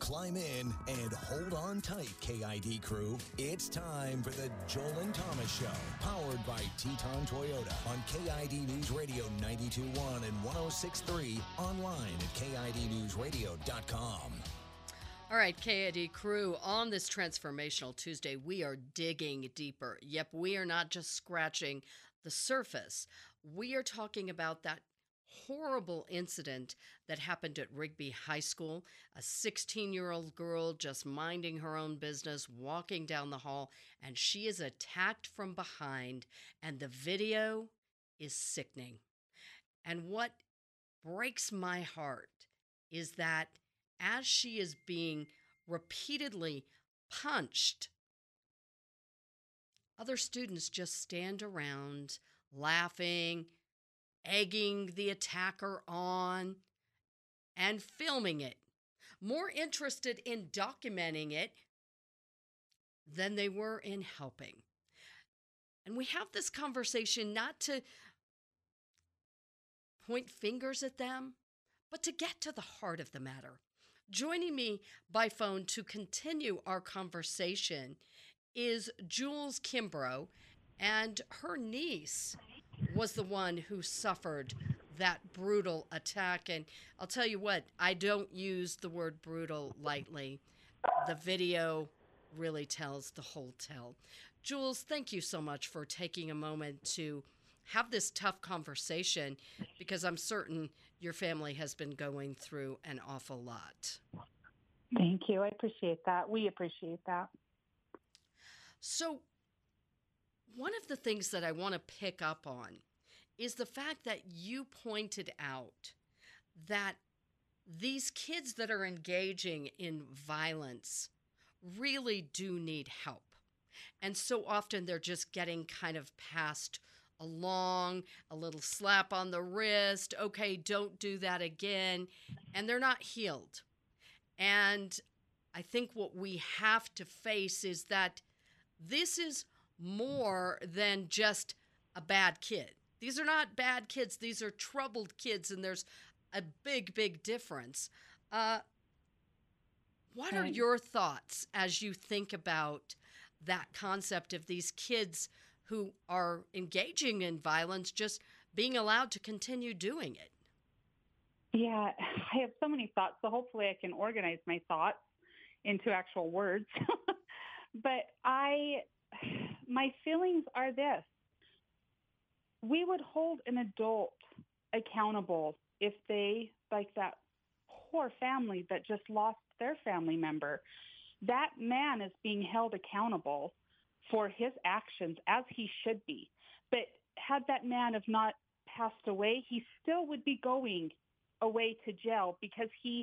climb in, and hold on tight, KID crew. It's time for the Joel and Thomas Show, powered by Teton Toyota on KID News Radio 92.1 and 106.3, online at KIDnewsradio.com. All right, KID crew, on this Transformational Tuesday, we are digging deeper. Yep, we are not just scratching the surface. We are talking about that horrible incident that happened at Rigby High School. A 16-year-old girl just minding her own business, walking down the hall, and she is attacked from behind, and the video is sickening. And what breaks my heart is that as she is being repeatedly punched, other students just stand around laughing, egging the attacker on, and filming it, more interested in documenting it than they were in helping. And we have this conversation not to point fingers at them, but to get to the heart of the matter. Joining me by phone to continue our conversation is Jules Kimbrough, and her niece was the one who suffered that brutal attack. And I'll tell you what, I don't use the word brutal lightly. The video really tells the whole tale. Jules, thank you so much for taking a moment to have this tough conversation, because I'm certain your family has been going through an awful lot. Thank you. I appreciate that. We appreciate that. So one of the things that I want to pick up on is the fact that you pointed out that these kids that are engaging in violence really do need help. And so often they're just getting kind of passed along, a little slap on the wrist, okay, don't do that again, and they're not healed. And I think what we have to face is that this is more than just a bad kid. These are not bad kids. These are troubled kids, and there's a big, big difference. What are your thoughts as you think about that concept of these kids who are engaging in violence just being allowed to continue doing it? Yeah, I have so many thoughts, so hopefully I can organize my thoughts into actual words. But my feelings are this. We would hold an adult accountable if they, like that poor family that just lost their family member, that man is being held accountable for his actions, as he should be. But had that man have not passed away, he still would be going away to jail because he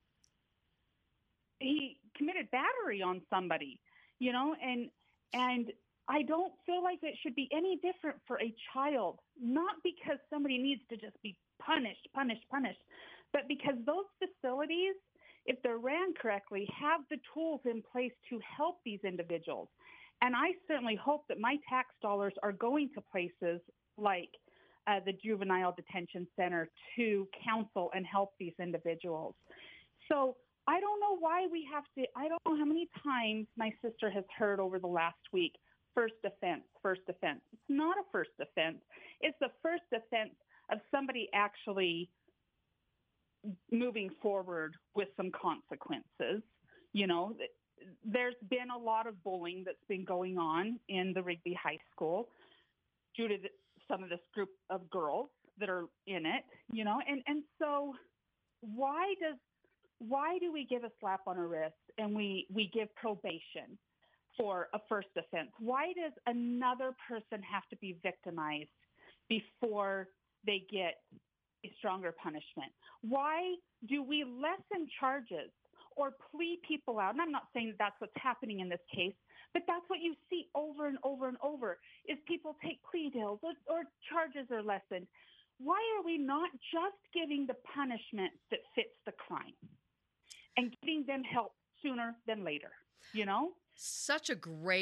committed battery on somebody, and I don't feel like it should be any different for a child, not because somebody needs to just be punished, but because those facilities, if they're ran correctly, have the tools in place to help these individuals. And I certainly hope that my tax dollars are going to places like the Juvenile Detention Center to counsel and help these individuals. So I don't know why we have to, I don't know how many times my sister has heard over the last week, first offense. It's not a first offense. It's the first offense of somebody actually moving forward with some consequences. There's been a lot of bullying that's been going on in the Rigby High School due to some of this group of girls that are in it, and so why do we give a slap on a wrist and we give probation for a first offense? Why does another person have to be victimized before they get a stronger punishment? Why do we lessen charges or plea people out? And I'm not saying that's what's happening in this case, but that's what you see over and over and over, is people take plea deals or charges are lessened. Why are we not just giving the punishment that fits the crime and giving them help sooner than later, Such a great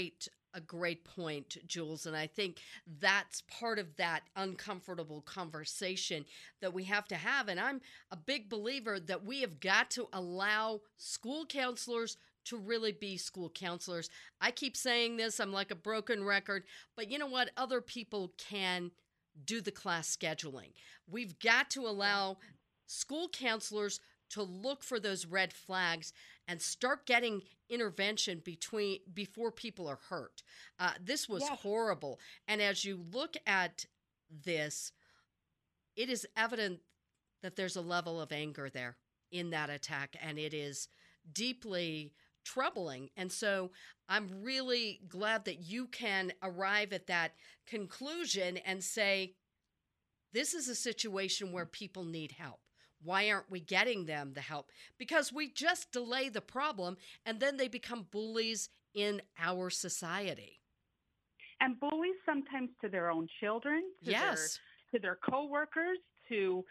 a great point, Jules. And I think that's part of that uncomfortable conversation that we have to have. And I'm a big believer that we have got to allow school counselors to really be school counselors. I keep saying this, I'm like a broken record, but you know what? Other people can do the class scheduling. We've got to allow school counselors to look for those red flags and start getting intervention before people are hurt. This was horrible. And as you look at this, it is evident that there's a level of anger there in that attack, and it is deeply troubling. And so I'm really glad that you can arrive at that conclusion and say, this is a situation where people need help. Why aren't we getting them the help? Because we just delay the problem, and then they become bullies in our society. And bullies sometimes to their own children, to their coworkers, to,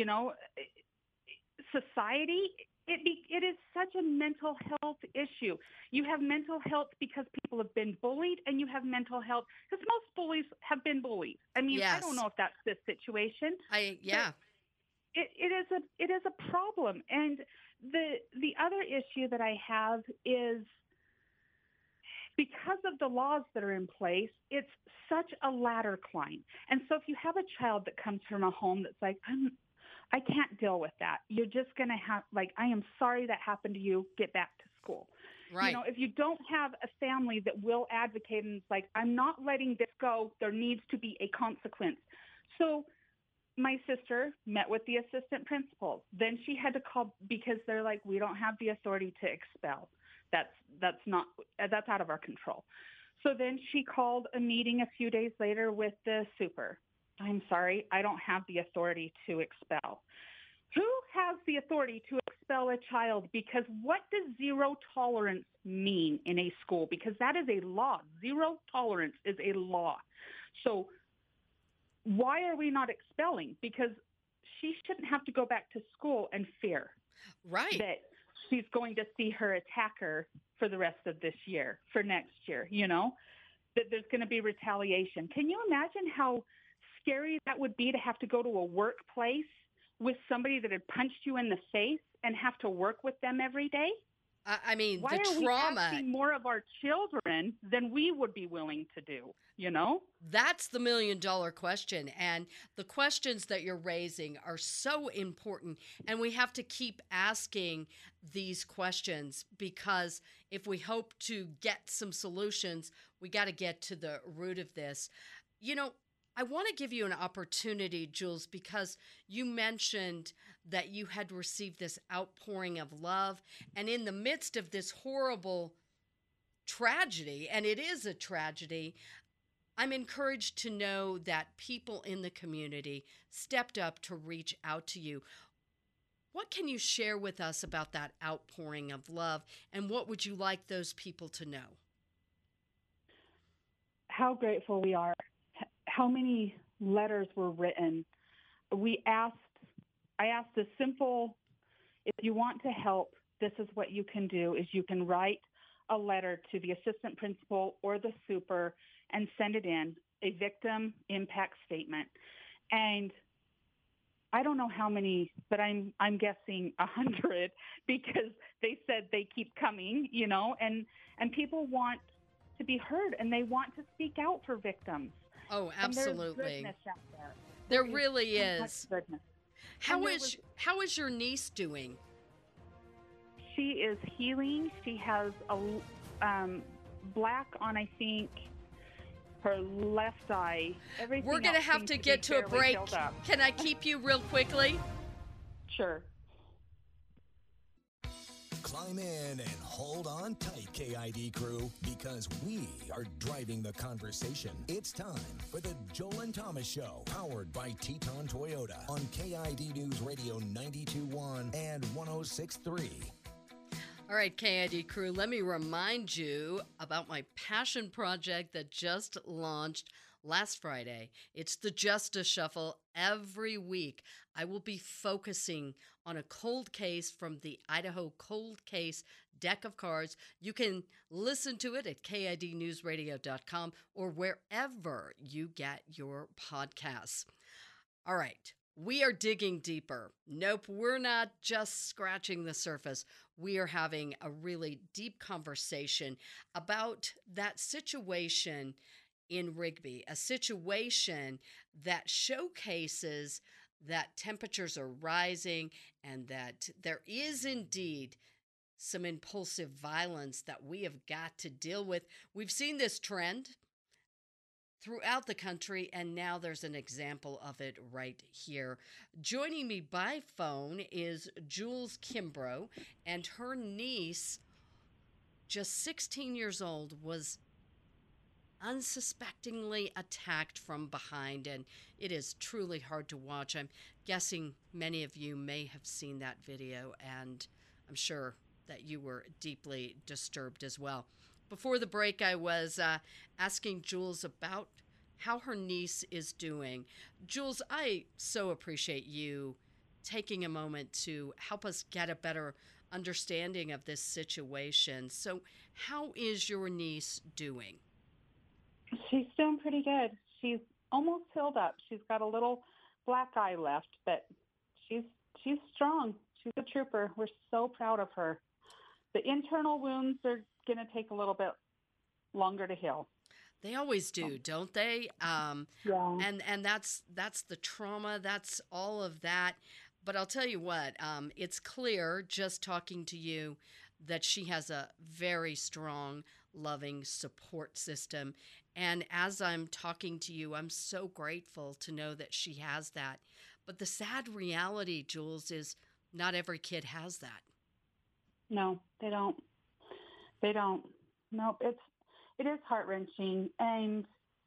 society. It is such a mental health issue. You have mental health because people have been bullied, and you have mental health because most bullies have been bullied. I mean, I don't know if that's the situation. It is a problem. And the other issue that I have is because of the laws that are in place, it's such a ladder climb. And so if you have a child that comes from a home that's like, I can't deal with that, you're just going to have, I am sorry that happened to you, get back to school. Right. If you don't have a family that will advocate and it's like, I'm not letting this go, there needs to be a consequence. So my sister met with the assistant principal. Then she had to call because they're like, we don't have the authority to expel. That's out of our control. So then she called a meeting a few days later with the super. I'm sorry, I don't have the authority to expel. Who has the authority to expel a child? Because what does zero tolerance mean in a school? Because that is a law. Zero tolerance is a law. So why are we not expelling? Because she shouldn't have to go back to school and fear that she's going to see her attacker for the rest of this year, for next year, that there's going to be retaliation. Can you imagine how scary that would be to have to go to a workplace with somebody that had punched you in the face and have to work with them every day? I mean, why the are trauma. we asking more of our children than we would be willing to do, That's the $1 million question. And the questions that you're raising are so important. And we have to keep asking these questions because if we hope to get some solutions, we got to get to the root of this. I want to give you an opportunity, Jules, because you mentioned that you had received this outpouring of love. And in the midst of this horrible tragedy, and it is a tragedy, I'm encouraged to know that people in the community stepped up to reach out to you. What can you share with us about that outpouring of love, and what would you like those people to know? How grateful we are. How many letters were written? I asked a simple, if you want to help, this is what you can do, is you can write a letter to the assistant principal or the super and send it in, a victim impact statement. And I don't know how many, but I'm guessing 100 because they said they keep coming, and people want to be heard and they want to speak out for victims. Oh, absolutely. There's goodness out there. There really is. How is your niece doing? She is healing. She has a black on, I think, her left eye. Everything We're going to have to get to a break. Can I keep you real quickly? Sure. Climb in and hold on tight, KID crew, because we are driving the conversation. It's time for the Joel and Thomas Show, powered by Teton Toyota on KID News Radio 92.1 and 106.3. All right, KID crew, let me remind you about my passion project that just launched last Friday. It's the Justice Shuffle. Every week, I will be focusing on a cold case from the Idaho Cold Case deck of cards. You can listen to it at KIDnewsradio.com or wherever you get your podcasts. All right. We are digging deeper. Nope, we're not just scratching the surface. We are having a really deep conversation about that situation in Rigby, a situation that showcases that temperatures are rising and that there is indeed some impulsive violence that we have got to deal with. We've seen this trend throughout the country, and now there's an example of it right here. Joining me by phone is Jules Kimbrough, and her niece, just 16 years old, was unsuspectingly attacked from behind, and it is truly hard to watch. I'm guessing many of you may have seen that video, and I'm sure that you were deeply disturbed as well. Before the break, I was asking Jules about how her niece is doing. Jules, I so appreciate you taking a moment to help us get a better understanding of this situation. So, how is your niece doing? She's doing pretty good. She's almost healed up. She's got a little black eye left, but she's strong. She's a trooper. We're so proud of her. The internal wounds are going to take a little bit longer to heal. They always do, don't they? Yeah. And that's the trauma. That's all of that. But I'll tell you what, it's clear just talking to you that she has a very strong, loving support system. And as I'm talking to you, I'm so grateful to know that she has that. But the sad reality, Jules, is not every kid has that. No, they don't. They don't. Nope. It is heart-wrenching. And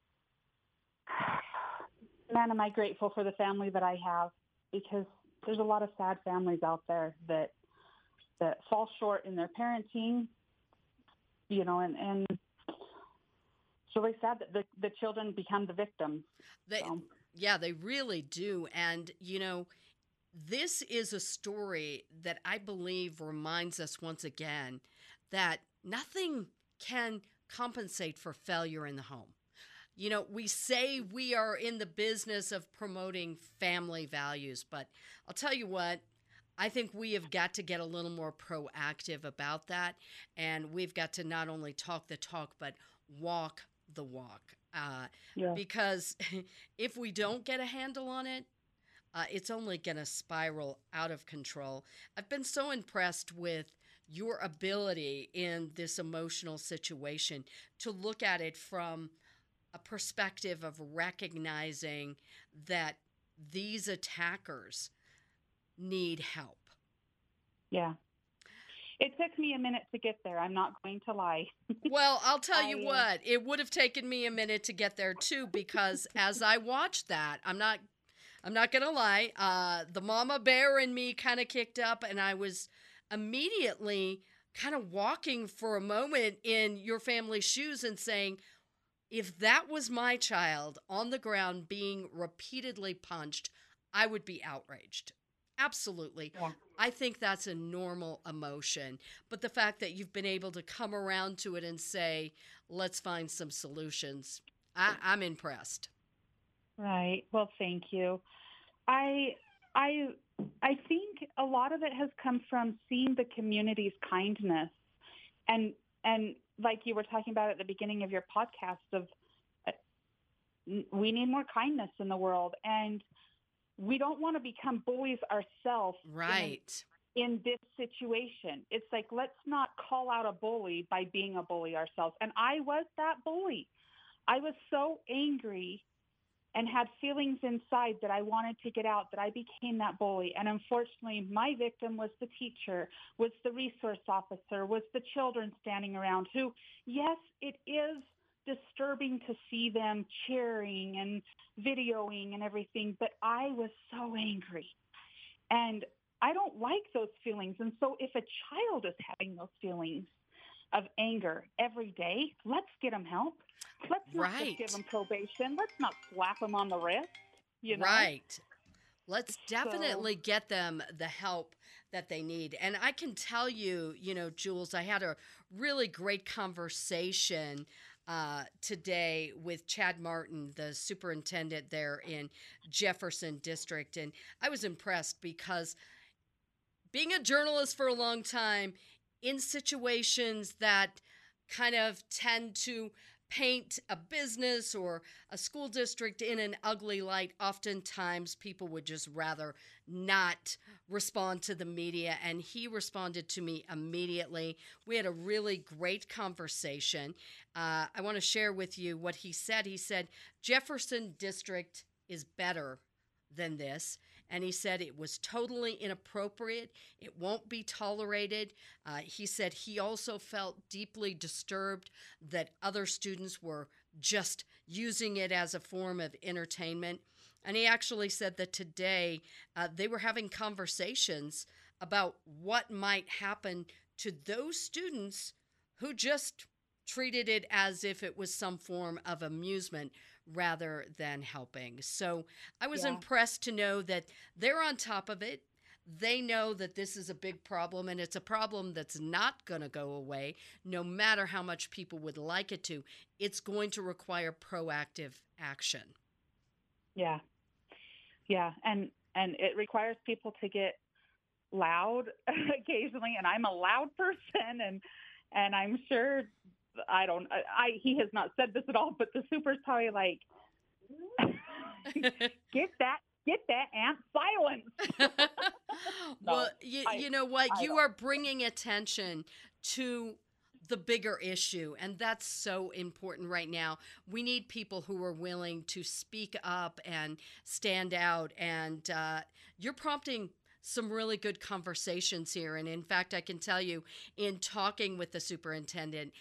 man, am I grateful for the family that I have, because there's a lot of sad families out there that fall short in their parenting, and it's really sad that the children become the victims. Yeah, they really do. And, this is a story that I believe reminds us once again that nothing can compensate for failure in the home. We say we are in the business of promoting family values, but I'll tell you what, I think we have got to get a little more proactive about that. And we've got to not only talk the talk, but walk the walk. Because if we don't get a handle on it, it's only going to spiral out of control. I've been so impressed with your ability in this emotional situation to look at it from a perspective of recognizing that these attackers need help. Yeah. It took me a minute to get there. I'm not going to lie. Well, I'll tell you what, it would have taken me a minute to get there too, because as I watched that, I'm not going to lie, the mama bear in me kind of kicked up, and I was immediately kind of walking for a moment in your family's shoes and saying, if that was my child on the ground being repeatedly punched, I would be outraged. Absolutely. Yeah. I think that's a normal emotion. But the fact that you've been able to come around to it and say, let's find some solutions, I'm impressed. Right. Well, thank you. I think a lot of it has come from seeing the community's kindness, and like you were talking about at the beginning of your podcast, of we need more kindness in the world, and we don't want to become bullies ourselves. Right. In this situation, it's like, let's not call out a bully by being a bully ourselves. And I was that bully. I was so angry and had feelings inside that I wanted to get out, that I became that bully. And unfortunately, my victim was the teacher, was the resource officer, was the children standing around who, yes, it is disturbing to see them cheering and videoing and everything, but I was so angry. And I don't like those feelings. And so if a child is having those feelings of anger every day, let's get them help. Let's not just give them probation. Let's not slap them on the wrist. Right. Let's definitely get them the help that they need. And I can tell you, Jules, I had a really great conversation today with Chad Martin, the superintendent there in Jefferson District. And I was impressed because being a journalist for a long time, in situations that kind of tend to paint a business or a school district in an ugly light, oftentimes people would just rather not respond to the media. And he responded to me immediately. We had a really great conversation. I want to share with you what he said. He said, Jefferson District is better than this. And he said it was totally inappropriate. It won't be tolerated. He said he also felt deeply disturbed that other students were just using it as a form of entertainment. And he actually said that today they were having conversations about what might happen to those students who just treated it as if it was some form of amusement rather than helping. So I was impressed to know that they're on top of it. They know that this is a big problem, and it's a problem that's not going to go away, no matter how much people would like it to. It's going to require proactive action. Yeah. And it requires people to get loud occasionally, and I'm a loud person, and I'm sure he has not said this at all, but the super's probably like, get that aunt silence. Well, you know what? You are bringing attention to the bigger issue, and that's so important right now. We need people who are willing to speak up and stand out, and you're prompting some really good conversations here. And in fact, I can tell you, in talking with the superintendent,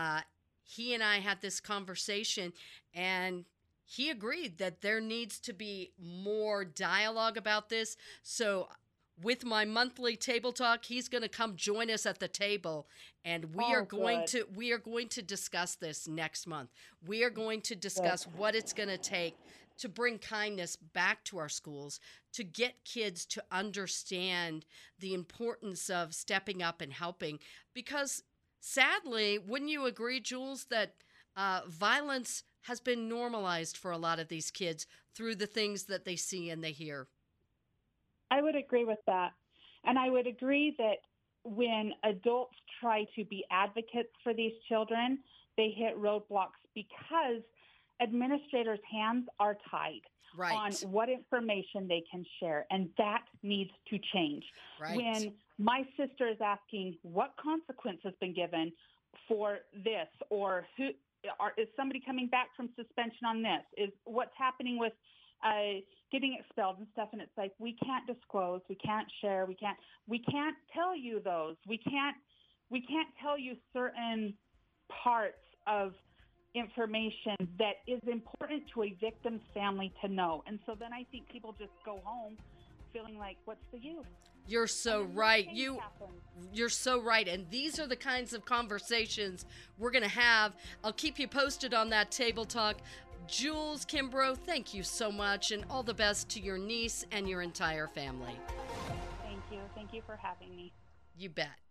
he and I had this conversation, and he agreed that there needs to be more dialogue about this. So with my monthly table talk, he's going to come join us at the table, and we are going to discuss this next month. We are going to discuss what it's going to take to bring kindness back to our schools, to get kids to understand the importance of stepping up and helping. Because sadly, wouldn't you agree, Jules, that violence has been normalized for a lot of these kids through the things that they see and they hear? I would agree with that. And I would agree that when adults try to be advocates for these children, they hit roadblocks because administrators' hands are tied on what information they can share, and that needs to change. Right. When my sister is asking what consequence has been given for this, or is somebody coming back from suspension on this, is what's happening with getting expelled and stuff, and it's like, we can't disclose, we can't share, we can't tell you those, we can't tell you certain parts of information that is important to a victim's family to know. And so then I think people just go home feeling like, what's the use? You're so right. You're so right. And these are the kinds of conversations we're going to have. I'll keep you posted on that table talk. Jules Kimbrough, thank you so much, and all the best to your niece and your entire family. Thank you. Thank you for having me. You bet.